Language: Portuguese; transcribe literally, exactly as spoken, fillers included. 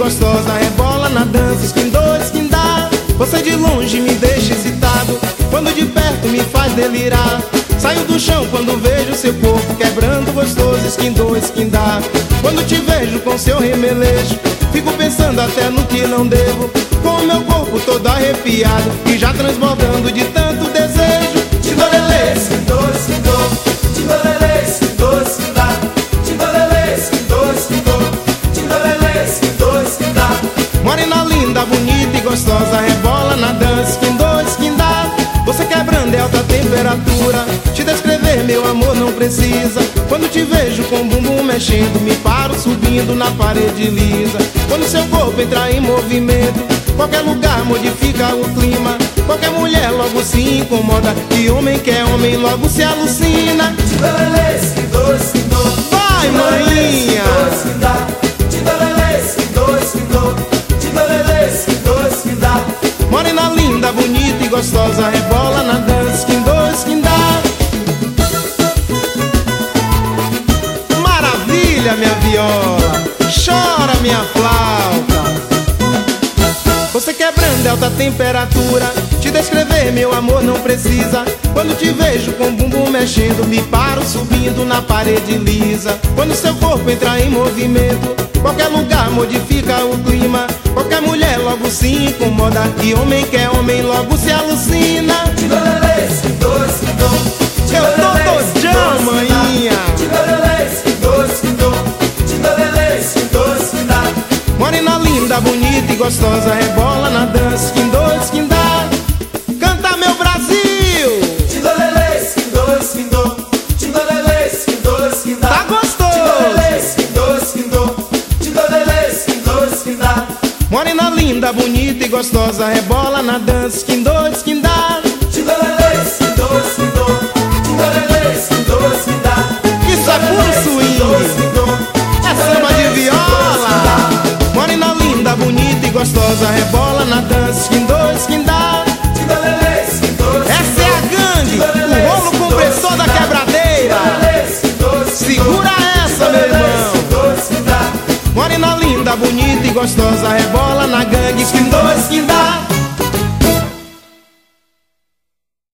gostosa, rebola na dança, esquindou, esquindá. Você de longe me deixa excitado, quando de perto me faz delirar. Saio do chão quando vejo seu corpo quebrando gostoso, esquindou, esquindá. Quando te vejo com seu remelejo, fico pensando até no que não devo, com o meu corpo todo arrepiado e já transbordando de tanto desejo. Tindolelê, esquindou, esquindou, tindolelê, esquindou, esquindá. Tindolelê, esquindou, esquindou, tindolelê, esquindou, esquindá. Morena linda, bonita e gostosa, rebola na dança, esquindou, esquindá. Você quebrando é alta temperatura, te descrever, meu amor, não precisa. Quando te vejo com o bumbum mexendo, me paro subindo na parede lisa. Quando seu corpo entra em movimento, qualquer lugar modifica o clima. Qualquer mulher logo se incomoda, e homem que é homem logo se alucina. Tindolelê, esquindou, esquindou. Vai, maninha! Tindolelê, esquindou, esquindou. Tindolelê, esquindou, esquindá. Morena linda, bonita e gostosa, rebola na dança, esquindou, esquindá. Maravilha, minha viola, chora minha flauta. Você quebrando é alta temperatura, te descrever, meu amor, não precisa. Quando te vejo com o bumbum mexendo, me paro subindo na parede lisa. Quando seu corpo entra em movimento, qualquer lugar modifica o clima. Qualquer mulher logo se incomoda, e homem que é homem logo se alucina. Tindolelê, esquindou, esquindou. Eu tô todão, maninha. Tindolelê, esquindou, esquindou. Tindolelê, esquindou, esquindá. Morena linda, bonita e gostosa, rebola na dança, esquindou, esquindá. Canta, meu Brasil! Tindolelê, esquindou, esquindou. Tindolelê, esquindou, esquindá. Tá gostoso! Tindolelê, esquindou, esquindou. Tindolelê, esquindou, esquindá. Morena linda, bonita e gostosa, rebola na dança, esquindou, esquindá. Tindolelê, esquindou, esquindou. Tindolelê, esquindou, esquindá. Isso é puro swing, é samba de viola. Morena linda, bonita e gostosa, rebola na dança, esquindou, esquindá. Tindolelê, esquindou, Essa é a gangue, o rolo compressor da quebradeira. Segura essa, meu irmão. Morena linda, bonita e gostosa, rebola na gangue, esquindou, esquindá.